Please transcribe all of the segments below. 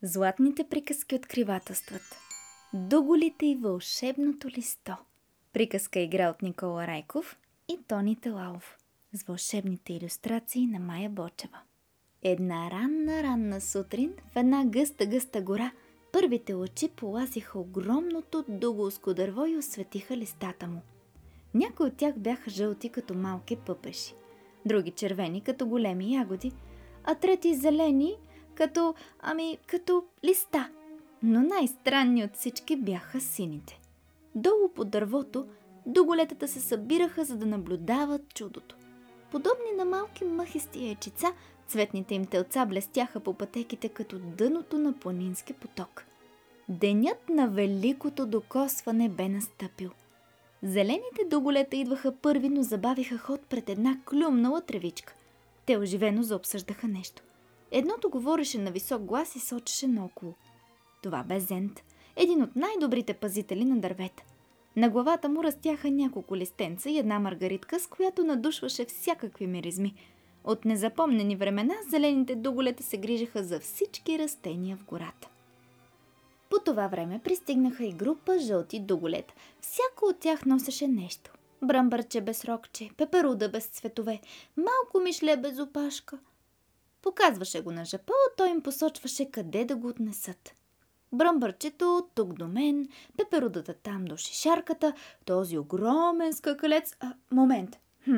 Златните приказки откривателстват. Дуголите и вълшебното листо. Приказка игра от Никола Райков и Тони Телалов. С вълшебните илюстрации на Майя Бочева. Една ранна сутрин в една гъста гора първите лъчи полазиха огромното дуголско дърво и осветиха листата му. Някои от тях бяха жълти като малки пъпеши, други червени като големи ягоди, а трети зелени като листа. Но най-странни от всички бяха сините. Долу по дървото дуголетата се събираха, за да наблюдават чудото. Подобни на малки мъхисти яйчица, цветните им телца блестяха по пътеките като дъното на планински поток. Денят на великото докосване бе настъпил. Зелените дуголета идваха първи, но забавиха ход пред една клюмнала тревичка. Те оживено заобсъждаха нещо. Едното говореше на висок глас и сочеше наоколо. Това бе Зент, един от най-добрите пазители на дървета. На главата му растяха няколко листенца и една маргаритка, с която надушваше всякакви миризми. От незапомнени времена зелените дуголета се грижаха за всички растения в гората. По това време пристигнаха и група жълти дуголета. Всяко от тях носеше нещо. Бръмбърче без рокче, пеперуда без цветове, малко мишле без опашка. Показваше го на жапъл, той им посочваше къде да го отнесат. Бръмбърчето тук до мен, пеперудата там до шишарката, този огромен скакалец... Момент.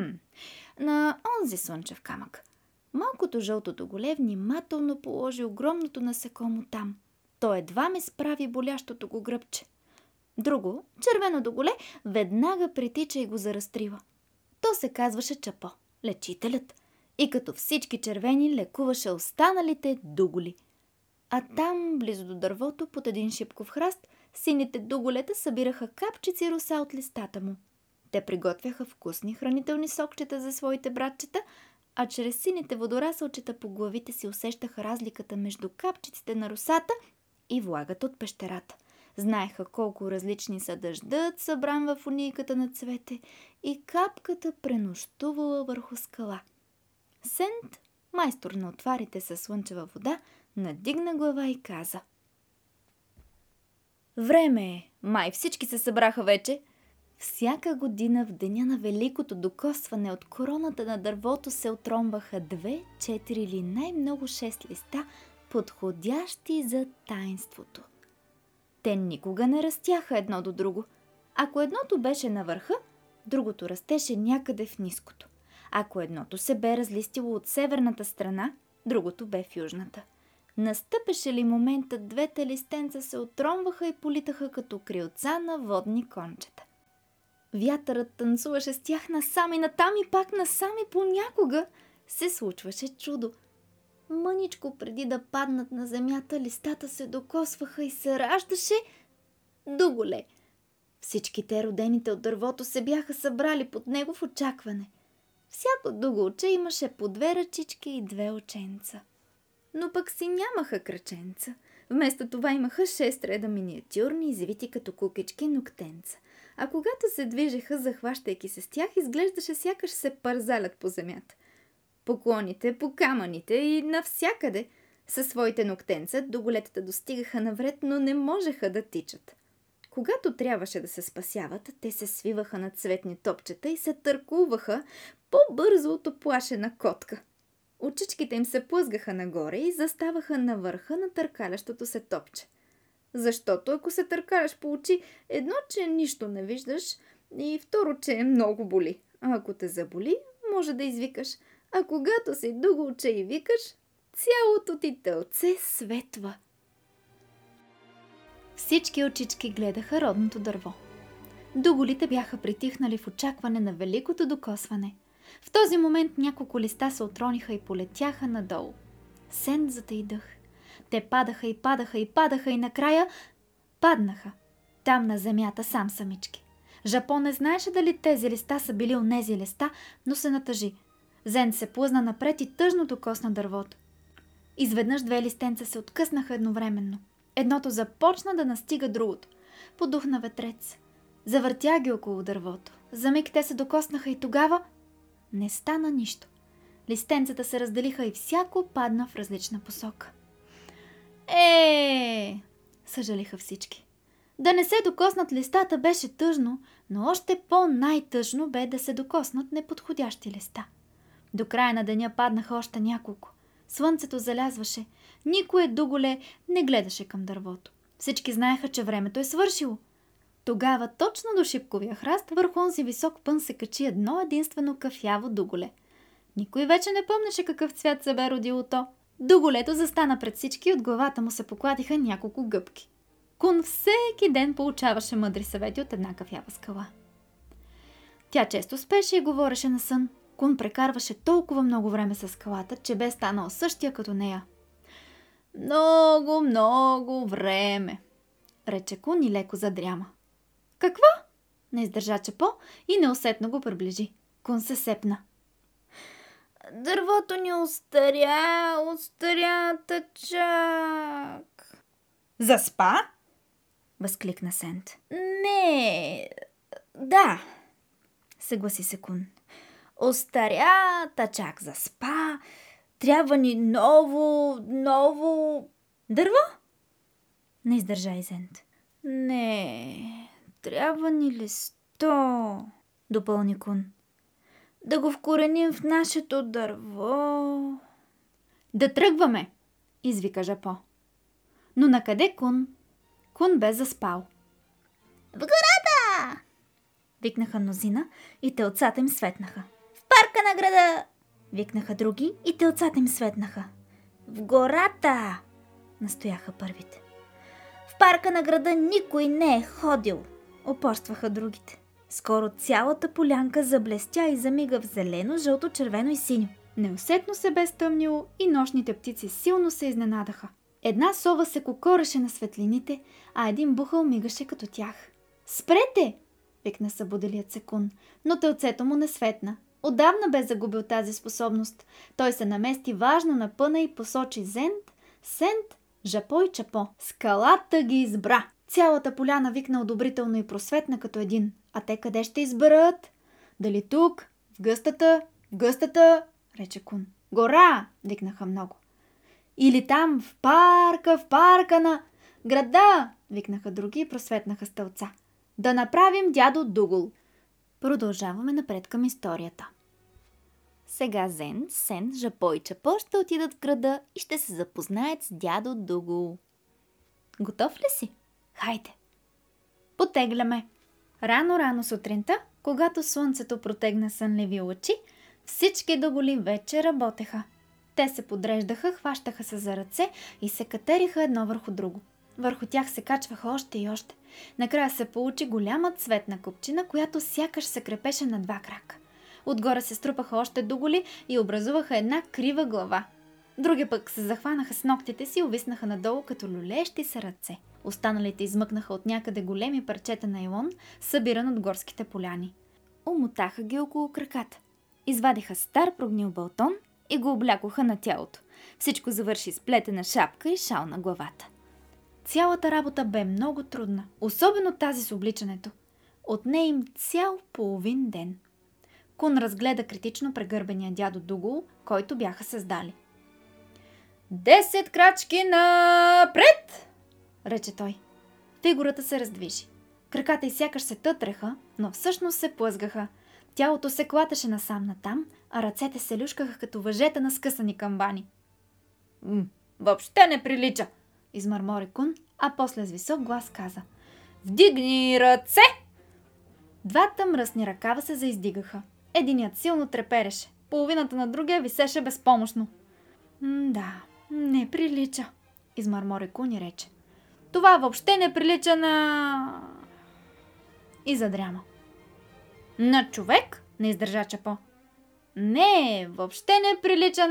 На онзи слънчев камък. Малкото жълто дуголе внимателно положи огромното насекомо там. То едва ми справи болящото го гръбче. Друго, червено дуголе, веднага притича и го заразтрива. То се казваше Чапо, лечителят. И като всички червени лекуваше останалите дуголи. А там, близо до дървото, под един шипков храст, сините дуголета събираха капчици роса от листата му. Те приготвяха вкусни хранителни сокчета за своите братчета, а чрез сините водораселчета по главите си усещаха разликата между капчиците на росата и влагата от пещерата. Знаеха колко различни са дъждът, събран в унийката на цвете, и капката пренощувала върху скала. Сент, майстор на отварите със слънчева вода, надигна глава и каза: „Време е! Май всички се събраха вече!“ Всяка година в деня на великото докосване от короната на дървото се отромваха 2, 4 или най-много 6 листа, подходящи за таинството. Те никога не растяха едно до друго. Ако едното беше на върха, другото растеше някъде в ниското. Ако едното се бе разлистило от северната страна, другото бе в южната. Настъпеше ли моментът, двете листенца се отромваха и политаха като крилца на водни кончета. Вятърът танцуваше с тях насам и натам и пак насам, и понякога се случваше чудо. Мъничко преди да паднат на земята, листата се докосваха и се раждаше дуголе. Всичките родените от дървото се бяха събрали под него в очакване. Всяко дуголче имаше по 2 ръчички и 2 оченца. Но пък си нямаха краченца. Вместо това имаха 6 реда миниатюрни, извити като кукички ногтенца. А когато се движеха, захващайки се с тях, изглеждаше сякаш се парзалят по земята. По клоните, по камъните и навсякъде. Със своите ногтенца дуголетата достигаха навред, но не можеха да тичат. Когато трябваше да се спасяват, те се свиваха на цветни топчета и се търкуваха по-бързо от оплашена котка. Очичките им се плъзгаха нагоре и заставаха на върха на търкалящото се топче. Защото ако се търкаляш по очи, едно, че нищо не виждаш, и второ, че много боли. А ако те заболи, може да извикаш. А когато си дуголче и викаш, цялото ти телце светва. Всички очички гледаха родното дърво. Дуголите бяха притихнали в очакване на великото докосване. В този момент няколко листа се отрониха и полетяха надолу. Сент затаи дъх. Те падаха и накрая паднаха. Там на земята самички. Жапон не знаеше дали тези листа са били онези листа, но се натъжи. Зент се плъзна напред и тъжно докосна дървото. Изведнъж 2 листенца се откъснаха едновременно. Едното започна да настига другото. Подухна ветрец. Завъртя ги около дървото. За миг те се докоснаха и тогава не стана нищо. Листенцата се разделиха и всяко падна в различна посока. съжалиха всички. Да не се докоснат листата беше тъжно, но още по-най-тъжно бе да се докоснат неподходящи листа. До края на деня паднаха още няколко. Слънцето залязваше. Никое дуголе не гледаше към дървото. Всички знаеха, че времето е свършило. Тогава точно до шипковия храст върху онзи висок пън се качи едно единствено кафяво дуголе. Никой вече не помнеше какъв цвят се бе родило то. Дуголето застана пред всички и от главата му се покладиха няколко гъбки. Кун всеки ден получаваше мъдри съвети от една кафява скала. Тя често спеше и говореше на сън. Кун прекарваше толкова много време с скалата, че бе станал същия като нея. Много, много време, рече Кун и леко задряма. Какво? Не издържа Чапо и неусетно го приближи. Кун се сепна. Дървото ни остаря тъчак. Заспа? Възкликна Сент. Не, да, съгласи се Кун. Остаря тъчак заспа. Трябва ни ново... Дърво? Не издържа и Сент. Не, трябва ни листо, допълни Кун. Да го вкореним в нашето дърво. Да тръгваме, извика Жапо. Но накъде Кун? Кун бе заспал. В гората! Викнаха мнозина и телцата им светнаха. В парка на града! Викнаха други и телцата им светнаха. В гората! Настояха първите. В парка на града никой не е ходил, упорстваха другите. Скоро цялата полянка заблестя и замига в зелено, жълто, червено и синьо. Неусетно се бе стъмнило и нощните птици силно се изненадаха. Една сова се кокореше на светлините, а един бухъл мигаше като тях. Спрете! Викна събудилият се Кун, но телцето му не светна. Отдавна бе загубил тази способност. Той се намести важно на пъна и посочи Зент, Сент, Жапо и Чапо. Скалата ги избра. Цялата поляна викна одобрително и просветна като един. А те къде ще изберат? Дали тук? В гъстата, рече Кун. Гора, викнаха много. Или там, в парка на града, викнаха други и просветнаха стълца. Да направим дядо Дугул. Продължаваме напред към историята. Сега Зен, Сен, Жапо и Чапо ще отидат в града и ще се запознаят с дядо Дугул. Готов ли си? Хайде! Потегляме. Рано сутринта, когато слънцето протегна сънливи лъчи, всички дуголи вече работеха. Те се подреждаха, хващаха се за ръце и се катериха едно върху друго. Върху тях се качваха още и още. Накрая се получи голяма цветна купчина, която сякаш се крепеше на два крака. Отгоре се струпаха още дуголи и образуваха една крива глава. Други пък се захванаха с ногтите си и увиснаха надолу като люлещи се ръце. Останалите измъкнаха от някъде големи парчета найлон, събиран от горските поляни. Умотаха ги около краката. Извадиха стар прогнил балтон и го облякоха на тялото. Всичко завърши с плетена шапка и шал на главата. Цялата работа бе много трудна, особено тази с обличането. Отне им цял половин ден. Кун разгледа критично прегърбения дядо Дугул, който бяха създали. 10 крачки напред! Рече той. Фигурата се раздвижи. Краката й сякаш се тътреха, но всъщност се плъзгаха. Тялото се клатеше насам натам, а ръцете се люшкаха като въжета на скъсани камбани. Въобще не прилича, измърмори Кун, а после с висок глас каза. Вдигни ръце! Двата мръсни ръкава се заиздигаха. Единият силно трепереше, половината на другия висеше безпомощно. Да, не прилича, измърмори Кун и рече. Това въобще не прилича на... И задряма. На човек? Не издържа Чапо. Не, въобще не прилича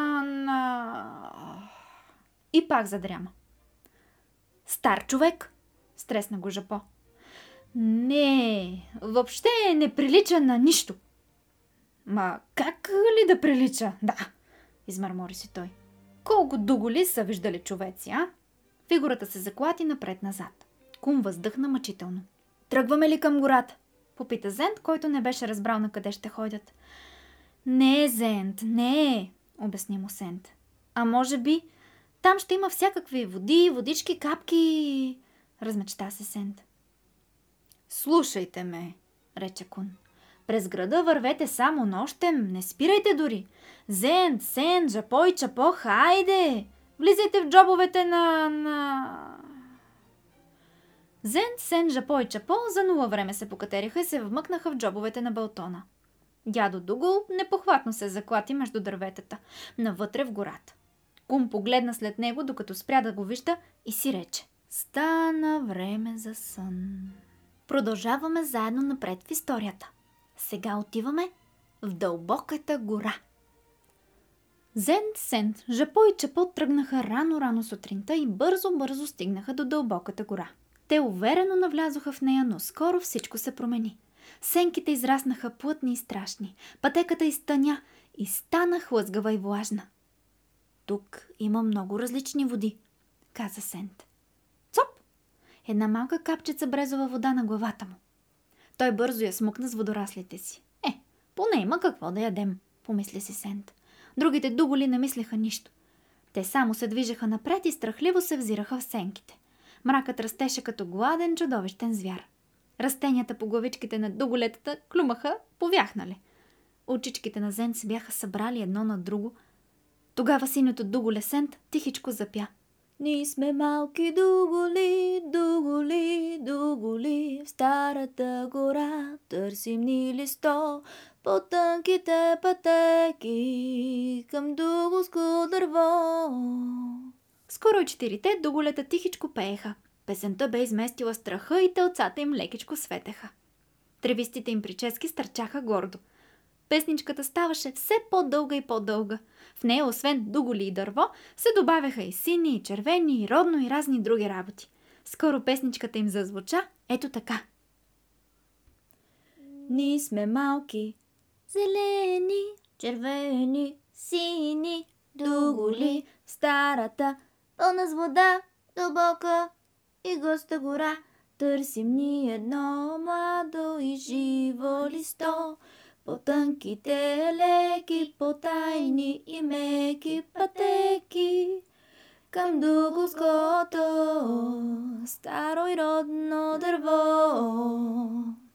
на... И пак задряма. Стар човек? Стресна го Жапо. Не, въобще не прилича на нищо. Ма как ли да прилича? Да, измърмори си той. Колко дуголи са виждали човеци, а? Фигурата се заклати напред-назад. Кун въздъхна мъчително. Тръгваме ли към гората? Попита Зент, който не беше разбрал на къде ще ходят. Не, Зент, не, обясни му Сент. А може би Там ще има всякакви води, водички, капки, размечта се Сент. Слушайте ме, рече Кун. През града вървете само нощем, не спирайте дори. Зент, Сент, Жапо и Чапо, хайде! Влизайте в джобовете на... Зент, Сент, Жапо и Чапо за нула време се покатериха и се вмъкнаха в джобовете на Балтона. Дядо Дугул непохватно се заклати между дърветата, навътре в гората. Кун погледна след него, докато спря да го вижда и си рече: стана време за сън. Продължаваме заедно напред в историята. Сега отиваме в дълбоката гора. Зент, Сент, Жапо и Чапо тръгнаха рано сутринта и бързо стигнаха до дълбоката гора. Те уверено навлязоха в нея, но скоро всичко се промени. Сенките израснаха плътни и страшни, пътеката изтъня и стана хлъзгава и влажна. Тук има много различни води, каза Сент. Цоп! Една малка капчица брезова вода на главата му. Той бързо я смукна с водораслите си. Поне има какво да ядем, помисли си Сент. Другите дуголи не мислеха нищо. Те само се движеха напред и страхливо се взираха в сенките. Мракът растеше като гладен, чудовищен звяр. Растенията по главичките на дуголетата клюмаха, повяхнали. Очичките на Зент се бяха събрали едно на друго. Тогава синьото дуголе Сент тихичко запя. Ние сме малки дуголи, дуголи, дуголи, в старата гора търсим ни листо, по тънките пътеки към дуголско дърво. Скоро и четирите дуголета тихичко пееха. Песента бе изместила страха и телцата им лекичко светеха. Тревистите им прически стърчаха гордо. Песничката ставаше все по-дълга и по-дълга. В нея, освен дуголи и дърво, се добавяха и сини, и червени, и родно, и разни други работи. Скоро песничката им зазвуча ето така. Ние сме малки, зелени, червени, сини, дуголи, в старата, пълна с вода, дълбока и гъста гора. Търсим ни едно младо и живо листо, по тънките леки, по тайни и меки пътеки към дуголското старо и родно дърво.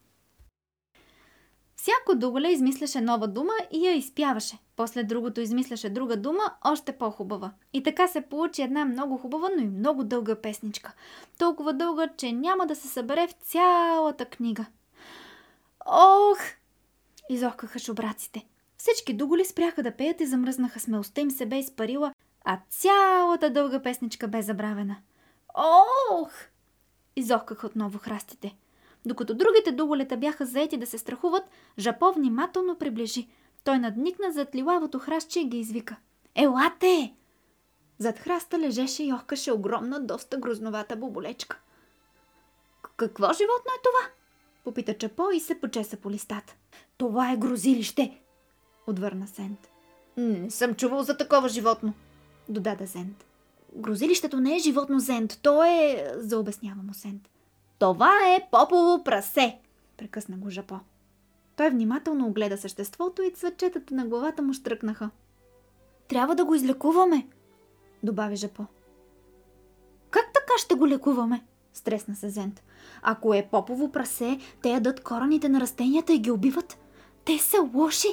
Всяко дуголе измисляше нова дума и я изпяваше. После другото измисляше друга дума, още по-хубава. И така се получи една много хубава, но и много дълга песничка. Толкова дълга, че няма да се събере в цялата книга. Ох! Изохкаха шубраците. Всички дуголи спряха да пеят и замръзнаха, смелостта им се бе изпарила, а цялата дълга песничка бе забравена. Ох! Изохкаха отново храстите. Докато другите дуголета бяха заети да се страхуват, Жапо внимателно приближи. Той надникна зад лилавото храстче и ги извика. Елате! Зад храста лежеше и охкаше огромна, доста грозновата боболечка. Какво животно е това? Попита Чапо и се почеса по листата. Това е грозилище, отвърна Сент. Не съм чувал за такова животно, додаде Зент. Грозилището не е животно, Зент, то е... заобяснява му Сент. Това е попово прасе, прекъсна го Жапо. Той внимателно огледа съществото и цвечетата на главата му щръкнаха. Трябва да го излекуваме, добави Жапо. Как така ще го лекуваме? Стресна се Зент. Ако е попово прасе, те ядат корените на растенията и ги убиват. Те са лоши.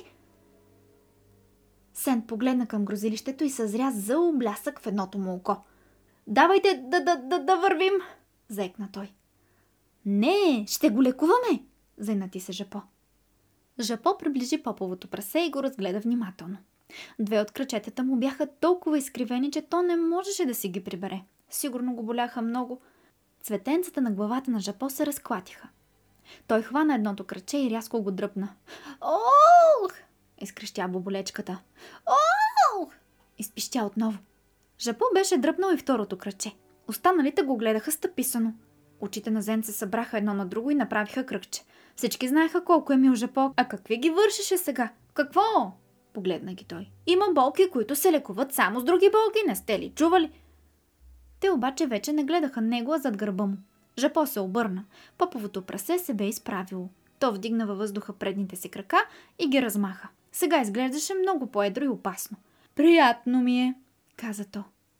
Сент погледна към грозилището и съзря зъл блясък в едното му око. Давайте да вървим, заекна той. Не, ще го лекуваме, заинати се Жапо. Жапо приближи поповото прасе и го разгледа внимателно. Две от крачетата му бяха толкова изкривени, че то не можеше да си ги прибере. Сигурно го боляха много. Цветенцата на главата на Жапо се разклатиха. Той хвана едното краче и рязко го дръпна. Ох! Изкрещя боболечката. Ох! Изпищя отново. Жапо беше дръпнал и второто краче. Останалите го гледаха стъписано. Очите на Зент се събраха едно на друго и направиха кръгче. Всички знаеха колко е мил Жапо. А какви ги вършеше сега? Какво? Погледна ги той. Има болки, които се лекуват само с други болки, не сте ли чували? Те обаче вече не гледаха него, а зад гърба му. Жапо се обърна. Поповото прасе се бе изправило. То вдигна във въздуха предните си крака и ги размаха. Сега изглеждаше много по-едро и опасно. Приятно ми е, каза то.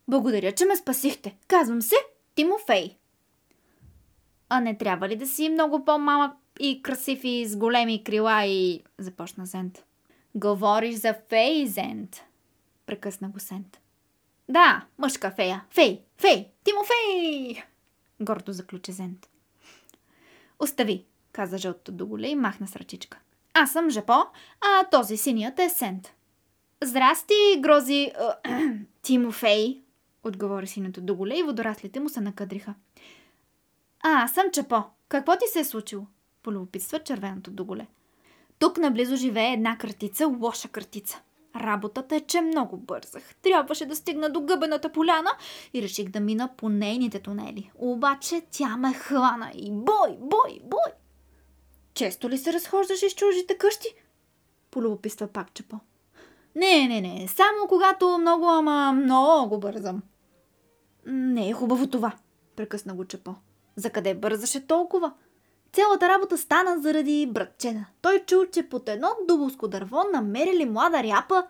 Благодаря, че ме спасихте. Казвам се Тимофей. А не трябва ли да си много по-малък и красив и с големи крила и... Започна Зент. Говориш за фей, Зент. Прекъсна го Сент. Да, мъжка фея. Фей, Тимофей! Гордо заключи Зент. Остави, каза жълтото Дуголе и махна с ръчичка. Аз съм Жапо, а този синият е Сент. Здрасти, грози... Тимофей, отговори синото Дуголе и водораслите му се накъдриха. Аз съм Чапо. Какво ти се е случило? Полюбопитства червеното Дуголе. Тук наблизо живее една картица, лоша картица. Работата е, че много бързах. Трябваше да стигна до гъбената поляна и реших да мина по нейните тунели. Обаче тя ме хвана и бой! Често ли се разхождаш из чужите къщи? Полюбопитства пак Чапо. Не, само когато много бързам. Не е хубаво това, прекъсна го Чапо. За къде бързаше толкова? Цялата работа стана заради братчена. Той чул, че под едно дубовско дърво намерили млада ряпа.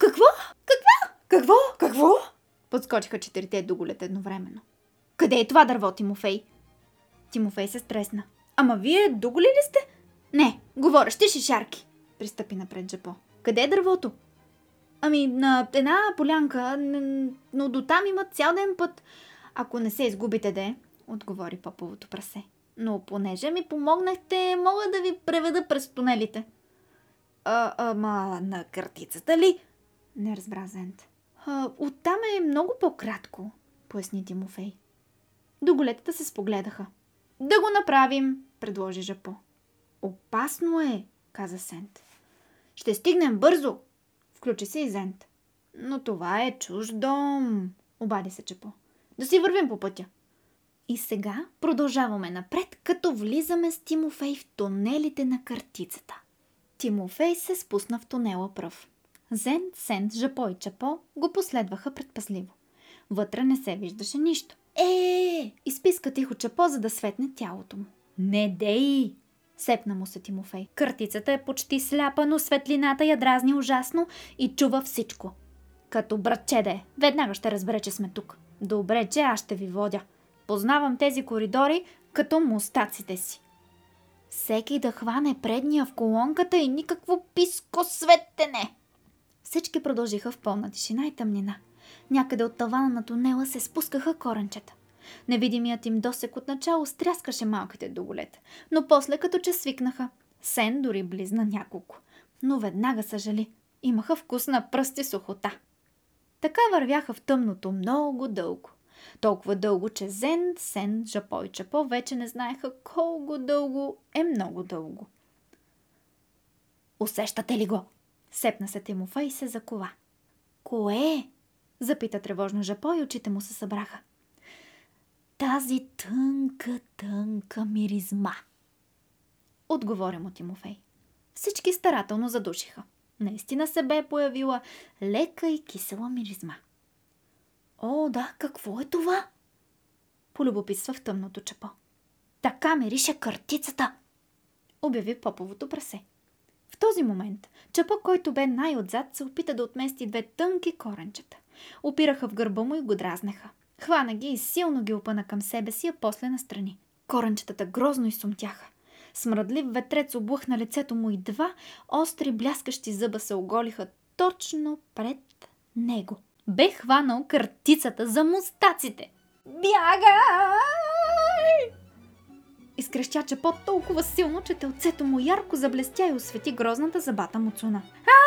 Какво? Подскочиха 4 дуголета едновременно. Къде е това дърво, Тимофей? Тимофей се стресна. Ама вие дуголи ли сте? Не, говорещи шишарки, пристъпи напред Жапо. Къде е дървото? Ами, на една полянка, но дотам има цял ден път. Ако не се изгубите, отговори поповото прасе. Но понеже ми помогнахте, мога да ви преведа през тунелите. Ама на картицата ли? Не разбра Зент. Оттам е много по-кратко, поясни Тимофей. Дуголетата се спогледаха. Да го направим, предложи Жапо. Опасно е, каза Сент. Ще стигнем бързо, включи се и Зент. Но това е чуж дом, обади се Чапо. Да си вървим по пътя. И сега продължаваме напред, като влизаме с Тимофей в тунелите на картицата. Тимофей се спусна в тунела пръв. Зент, Сент, Жапо и Чапо го последваха предпазливо. Вътре не се виждаше нищо. Изписка тихо Чапо, за да светне тялото му. Не дей! Сепна му се Тимофей. Картицата е почти сляпа, но светлината я дразни ужасно и чува всичко. Като братче да е, веднага ще разбере, че сме тук. Добре, че аз ще ви водя. Познавам тези коридори като мустаците си. Всеки да хване предния в колонката и никакво писко светене. Всички продължиха в пълна тишина и тъмнина. Някъде от тавана на тунела се спускаха коренчета. Невидимият им досек отначало стряскаше малките дуголета, но после като че свикнаха. Сен дори близна няколко, но веднага съжали. Имаха вкус на пръсти сухота. Така вървяха в тъмното много дълго. Толкова дълго, че Зент, Сен, Жапо и Чапо вече не знаеха колко дълго е много дълго. Усещате ли го? Сепна се Тимофей и се закова. Кое? Запита тревожно Жапо и очите му се събраха. Тази тънка миризма. Отговори му Тимофей. Всички старателно задушиха. Наистина се бе появила лека и кисела миризма. О, да, какво е това? Полюбопитства в тъмното Чапо. Така мирише картицата, обяви поповото прасе. В този момент Чапо, който бе най-отзад, се опита да отмести 2 тънки коренчета. Опираха в гърба му и го дразнеха. Хвана ги и силно ги опъна към себе си, а после настрани. Коренчетата грозно изсумтяха. Смръдлив ветрец облъхна лицето му и 2 остри бляскащи зъба се оголиха точно пред него. Бе хванал картицата за мустаците. Бягай! Изкрещя Чапо толкова силно, че телцето му ярко заблестя и освети грозната забата муцуна.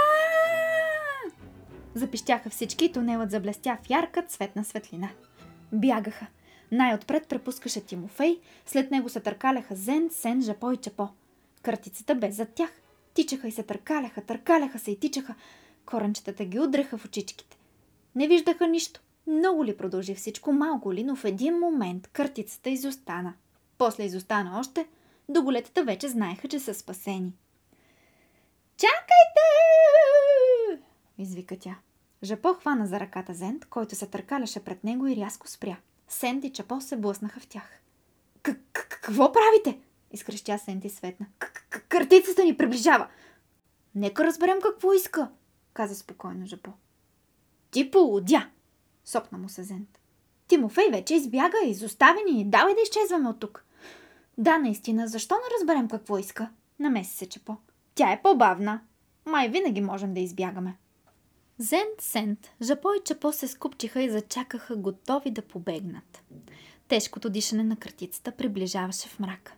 Запищяха всички и тунелът заблестя в ярка цветна светлина. Бягаха. Най-отпред препускаше Тимофей, след него се търкаляха Зен, Сен, Жапо и Чапо. Картицата бе зад тях. Тичаха и се търкаляха се и тичаха. Коренчетата ги удреха в очичките. Не виждаха нищо. Много ли продължи всичко, малко ли, но в един момент картицата изостана. После изостана още, дуголетата вече знаеха, че са спасени. Чакайте! Извика тя. Жапо хвана за ръката Зент, който се търкаляше пред него и рязко спря. Сент и Чапо се блъснаха в тях. Какво правите? Изкрещя Сент и светна. Картицата ни приближава. Нека разберем какво иска, каза спокойно Жапо. Ти полудя, Сопна му се Зент. Тимофей вече избяга, изостави ни, давай да изчезваме от тук. Да, наистина, защо не разберем какво иска? Намеси се Чапо. Тя е по-бавна. Май винаги можем да избягаме. Зент, Сент, Жапо и Чапо се скупчиха и зачакаха, готови да побегнат. Тежкото дишане на кратицата приближаваше в мрака.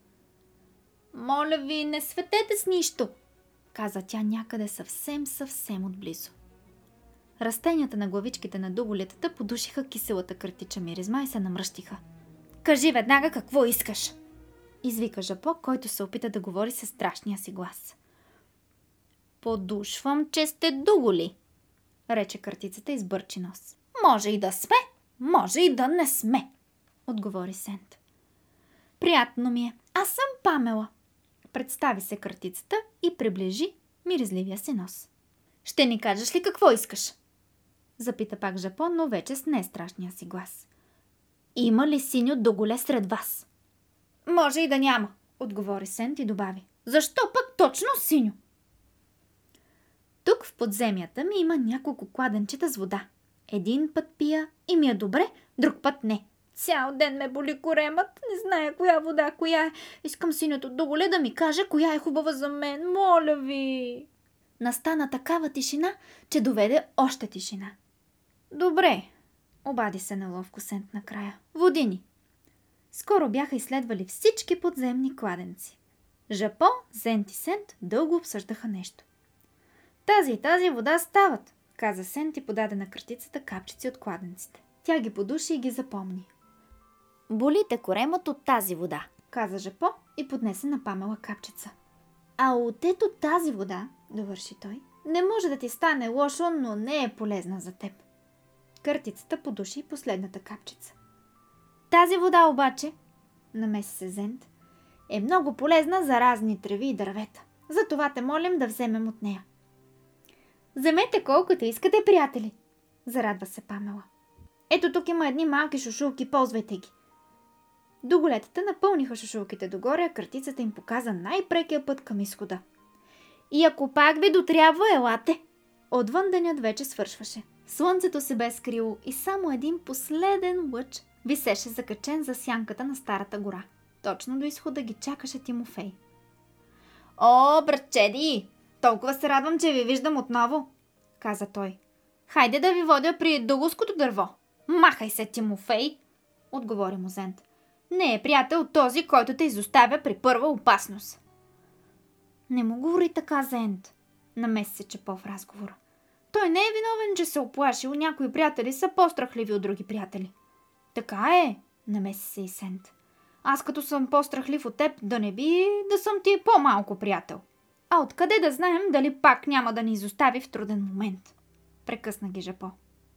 Моля ви, не светете с нищо, каза тя някъде съвсем отблизо. Растенията на главичките на дуголетата подушиха киселата кратича миризма и се намръщиха. Кажи веднага какво искаш, извика Жапо, който се опита да говори със страшния си глас. Подушвам, че сте дуголи, рече картицата и сбърчи нос. Може и да сме, може и да не сме, отговори Сент. Приятно ми е, аз съм Памела. Представи се картицата и приближи миризливия си нос. Ще ни кажеш ли какво искаш? Запита пак Жапо, но вече с нестрашния си глас. Има ли синьо дуголе сред вас? Може и да няма, отговори Сент и добави. Защо пък точно синьо? Тук в подземята ми има няколко кладенчета с вода. Един път пия и ми е добре, друг път не. Цял ден ме боли коремът, не зная коя вода, коя е. Искам синьото дуголе да ми каже коя е хубава за мен, моля ви. Настана такава тишина, че доведе още тишина. Добре, обади се неловко Сент накрая. Водини. Скоро бяха изследвали всички подземни кладенци. Жапо, Зент и Сент дълго обсъждаха нещо. Тази вода стават, каза Сент и подаде на картицата капчици от кладенците. Тя ги подуши и ги запомни. Болите коремът от тази вода, каза Жапо и поднесе на Памела капчица. А от ето тази вода, довърши той, не може да ти стане лошо, но не е полезна за теб. Картицата подуши последната капчица. Тази вода обаче, намеси се Зент, е много полезна за разни треви и дървета. Затова те молим да вземем от нея. Вземете колкото искате, приятели, зарадва се Памела. Ето тук има едни малки шушулки, ползвайте ги. Дуголетата напълниха шушулките догоре, а картицата им показа най-прекия път към изхода. И ако пак ви дотрябва, елате! Отвън денят вече свършваше. Слънцето се бе скрило и само един последен лъч висеше закачен за сянката на старата гора. Точно до изхода ги чакаше Тимофей. О, братчеди! Толкова се радвам, че ви виждам отново, каза той. Хайде да ви водя при дуголското дърво. Махай се, Тимофей, отговори му Зент. Не е приятел този, който те изоставя при първа опасност. Не му говори така, Зент, намеси се Чапо в разговора. Той не е виновен, че се оплашил, някои приятели са по-страхливи от други приятели. Така е, намеси се и Сент. Аз като съм по-страхлив от теб, да не би да съм ти по-малко приятел. А откъде да знаем дали пак няма да ни изостави в труден момент? Прекъсна ги Жапо.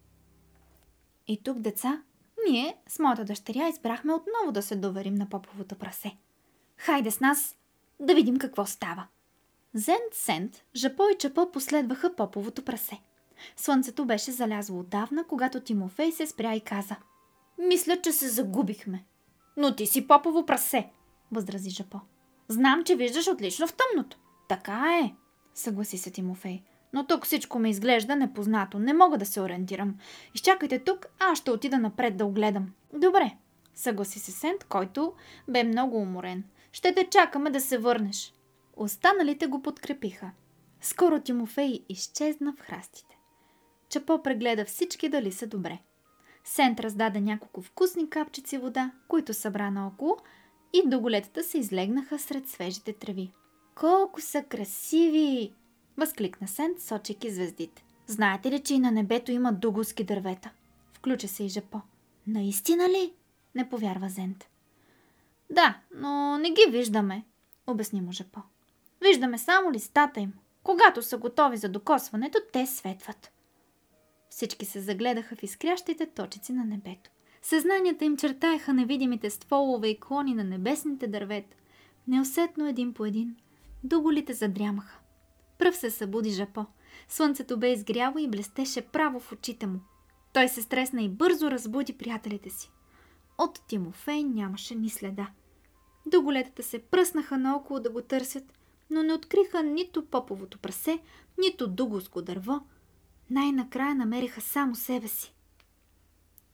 И тук, деца, ние с моята дъщеря избрахме отново да се доверим на поповото прасе. Хайде с нас да видим какво става. Зент, Сент, Жапо и Чапо последваха поповото прасе. Слънцето беше залязло отдавна, когато Тимофей се спря и каза: Мисля, че се загубихме. Но ти си попово прасе, възрази Жапо. Знам, че виждаш отлично в тъмното. Така е, съгласи се Тимофей. Но тук всичко ме изглежда непознато. Не мога да се ориентирам. Изчакайте тук, аз ще отида напред да огледам. Добре, съгласи се Сент, който бе много уморен. Ще те чакаме да се върнеш. Останалите го подкрепиха. Скоро Тимофей изчезна в храстите. Чапо прегледа всички дали са добре. Сент раздаде няколко вкусни капчици вода, които събра наоколо, и дуголетата се излегнаха сред свежите треви. Колко са красиви! Възкликна Сент, сочейки звездите. Знаете ли, че и на небето има дуголски дървета? Включа се и Жапо. Наистина ли? Не повярва Зент. Да, но не ги виждаме, обясни му Жапо. Виждаме само листата им. Когато са готови за докосването, те светват. Всички се загледаха в изкрящите точици на небето. Съзнанията им чертаеха невидимите стволове и клони на небесните дървета. Неусетно един по един дуголите задрямаха. Пръв се събуди Жапо. Слънцето бе изгряло и блестеше право в очите му. Той се стресна и бързо разбуди приятелите си. От Тимофей нямаше ни следа. Дуголетата се пръснаха наоколо да го търсят, но не откриха нито поповото прасе, нито дуголско дърво. Най-накрая намериха само себе си.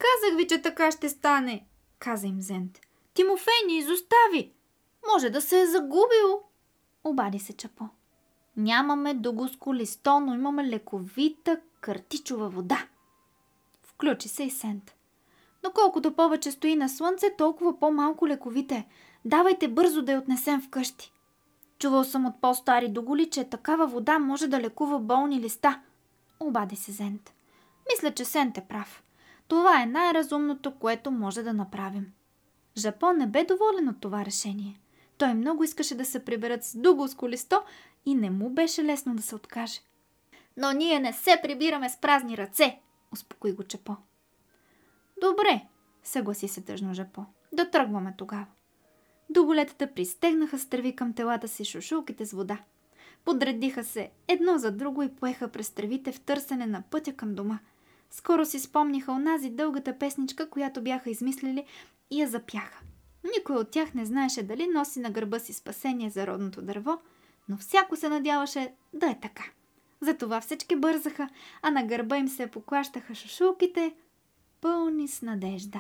Казах ви, че така ще стане, каза им Зент. Тимофей ни изостави. Може да се е загубил. Обади се Чапо. Нямаме дугуско листо, но имаме лековита картичова вода. Включи се и Сент. Но колкото повече стои на слънце, толкова по-малко лековите. Давайте бързо да я отнесем вкъщи. Чувал съм от по-стари дугули, че такава вода може да лекува болни листа. Обади се Зент. Мисля, че Сент е прав. Това е най-разумното, което може да направим. Жапо не бе доволен от това решение. Той много искаше да се приберат с дугулско листо и не му беше лесно да се откаже. Но ние не се прибираме с празни ръце, успокои го Чапо. Добре, съгласи се тъжно Жапо. Да тръгваме тогава. Дуголетата пристегнаха с тръви към телата си шушулките с вода. Подредиха се едно за друго и поеха през тревите в търсене на пътя към дома. Скоро си спомниха онази дългата песничка, която бяха измислили и я запяха. Никой от тях не знаеше дали носи на гърба си спасение за родното дърво, но всяко се надяваше да е така. Затова всички бързаха, а на гърба им се поклащаха шушулките, пълни с надежда.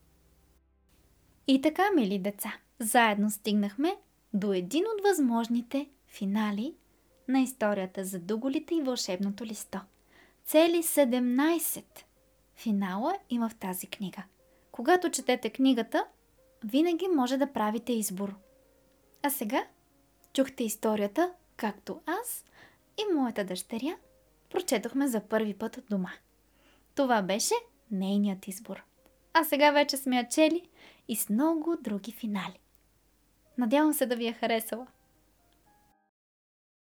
И така, мили деца, заедно стигнахме до един от възможните финали на историята за дуголите и вълшебното листо. Цели 17 финала има в тази книга. Когато четете книгата, винаги може да правите избор. А сега чухте историята, както аз и моята дъщеря прочетохме за първи път от дома. Това беше нейният избор. А сега вече сме я чели и с много други финали. Надявам се да ви е харесала.